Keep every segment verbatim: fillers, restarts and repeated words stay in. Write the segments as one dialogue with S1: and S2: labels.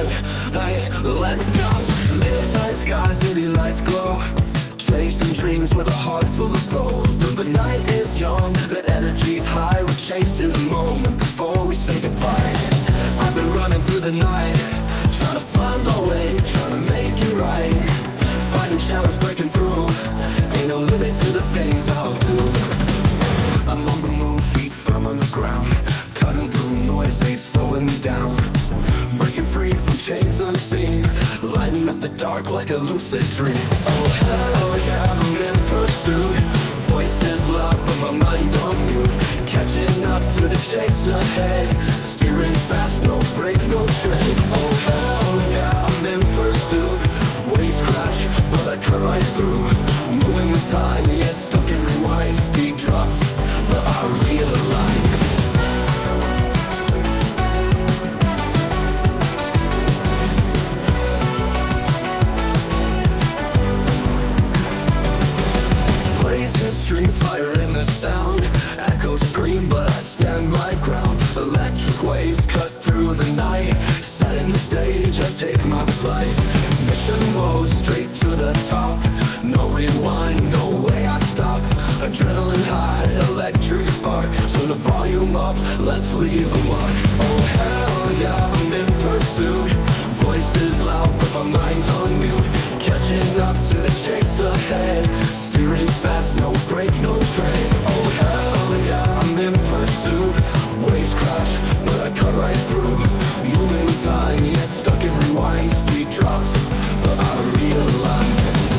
S1: alive. Hey, let's go. Midnight skies, city lights glow, chasing dreams with a heart full of gold. The night is young, the energy's high. We're chasing the moment before we say goodbye. I've been running through the night, trying to find our way, trying to make it right. Fighting shadows, breaking through. Ain't no limit to the things I'll do. I'm on the move, feet firm on the ground, cutting through noise, ain't slowing me down. Breaking free from chains unseen, lighting up the dark like a lucid dream. Oh hell yeah, I'm in pursuit. Voices loud but my mind on mute, catching up to the chase ahead. Steering fast, no break, no trade. Oh hell yeah, I'm in pursuit. Waves crash, but I cut right through. Moving with time, yet stuck in rewind. Speed drops, but I realign. Streets, fire in the sound, echoes scream but I stand my ground. Electric waves cut through the night, setting the stage, I take my flight. Mission mode, straight to the top, no rewind, no way I stop. Adrenaline high, electric spark, turn the volume up, let's leave a mark. Oh hell yeah, I'm in pursuit. Voices loud but my mind's on mute, catching up to the chase ahead. Steering fast, no break, no trade. Oh hell yeah, I'm in pursuit. Waves crash, but I cut right through. Moving with time, yet stuck in rewind. Speed drops, but I realign.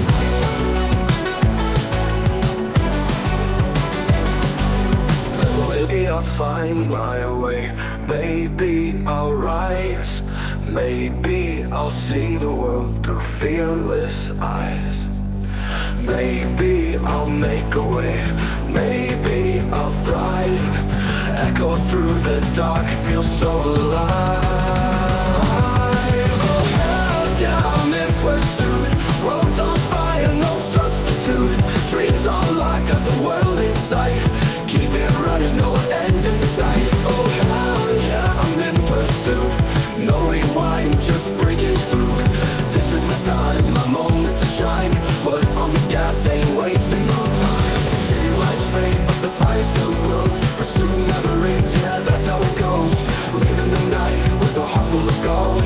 S1: Maybe I'll find my way, maybe I'll rise, maybe I'll see the world through fearless eyes. Maybe I'll make a way, maybe I'll thrive. Echo through the dark, feel so alive. Oh hell yeah, I'm in pursuit. Roads on fire, no substitute. Dreams on lock, got the world in sight. Keep it running, no end in sight. Oh hell yeah, I'm in pursuit. No rewind, just breaking through. This is my time, my moment to shine. Foot on the gas, ain't wasting no time. City lights fade, but the fire still glows. Pursuit never ends, yeah, that's how it goes. Living the night with a heart full of gold.